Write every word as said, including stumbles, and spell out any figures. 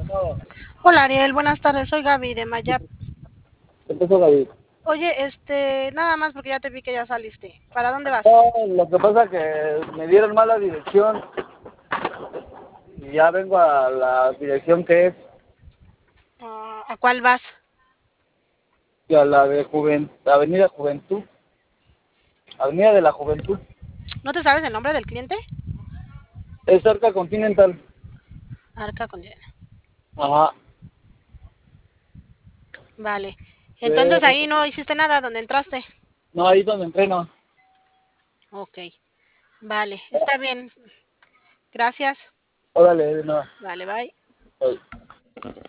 Hola Ariel, buenas tardes, soy Gaby de Mayap. Empezó David. Oye, este, nada más porque ya te vi que ya saliste. ¿Para dónde vas? No, lo que pasa es que me dieron mala dirección y ya vengo a la dirección que es Ah, ¿a cuál vas? y a la de Juventud, Avenida Juventud, Avenida de la Juventud. ¿No te sabes el nombre del cliente? Es cerca Continental. Arca Continental. Ajá. Vale. Entonces Pero ahí no hiciste nada donde entraste. no, ahí donde entreno. Ok. Vale, está bien. Gracias. Órale, no. Vale, bye.